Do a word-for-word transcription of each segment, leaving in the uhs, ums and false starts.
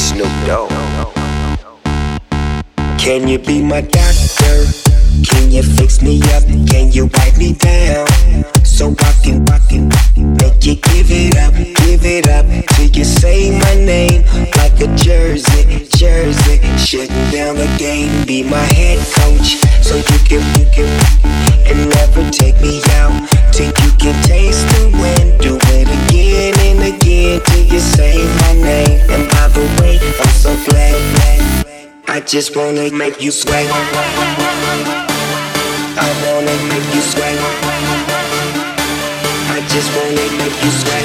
Snoop Dogg. Can you be my doctor? Can you fix me up? Can you wipe me down? So I can, I can make you give it up, give it up till you say my name like a jersey, jersey. Shutting down the game, be my head coach, so you can, you can, and never take me out till you can taste the wind. Do it again and again till you say my name. And by the way, I'm so glad, glad. I just wanna make you sweat. I wanna make you sweat. I just wanna make you sweat.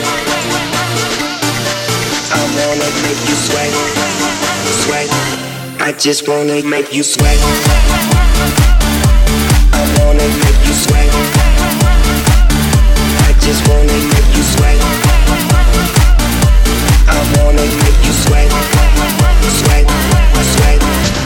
I wanna make you sweat. Sweat. I just wanna make you sweat. I wanna make you sweat. I just wanna make you sweat. I wanna make you sweat. Sweat. Sweat.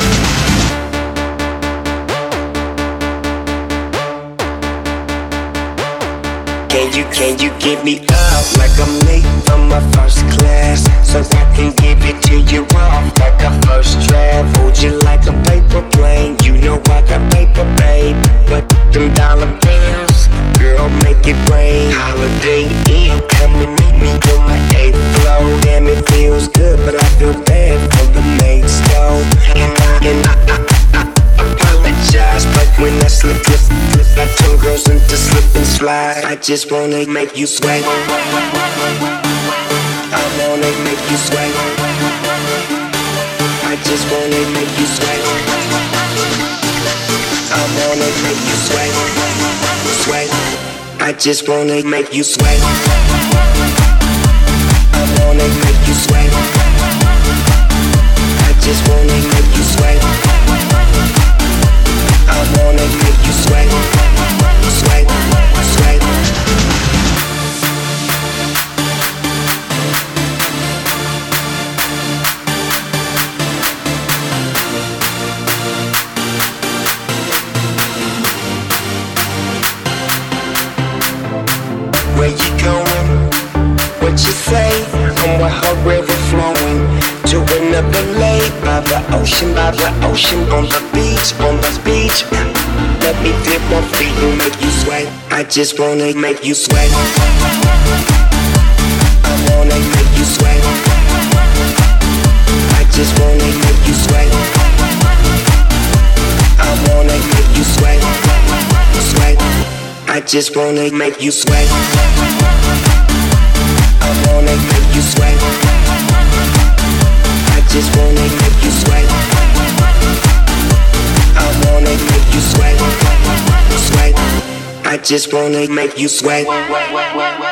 Can you, can you give me up like I'm late from my first class, so I can give it to you off like a first draft? Hold you like a paper plane, you know I got paper, babe. But them dollar bills, girl, make it rain. Holiday Inn, come and meet me on my eighth floor. Damn, it feels good, but I feel bad for the mates, though. And I, and I, I, I apologize, but when I slip, slip, slip, I turn girls into slip and slide. I just wanna make you sweat. I wanna make you sweat. I just wanna make you sweat. I wanna make you sweat. Sweat. I just wanna make you sweat. I wanna make you sweat. I just wanna make you sweat. I wanna make you sweat. Sweat. Sweat. Where you going? What you say? I'm with her river flowing to another lake by the ocean, by the ocean, on the beach, on the beach. Let me dip my feet and make you sweat. I just wanna make you sweat. I wanna make you sweat. I just wanna make you sweat. I wanna make you sweat. Sweat. I just wanna make you sweat. I wanna make you sweat. I just wanna make you sweat. I wanna make you sweat. Sweat. I just wanna make you sweat.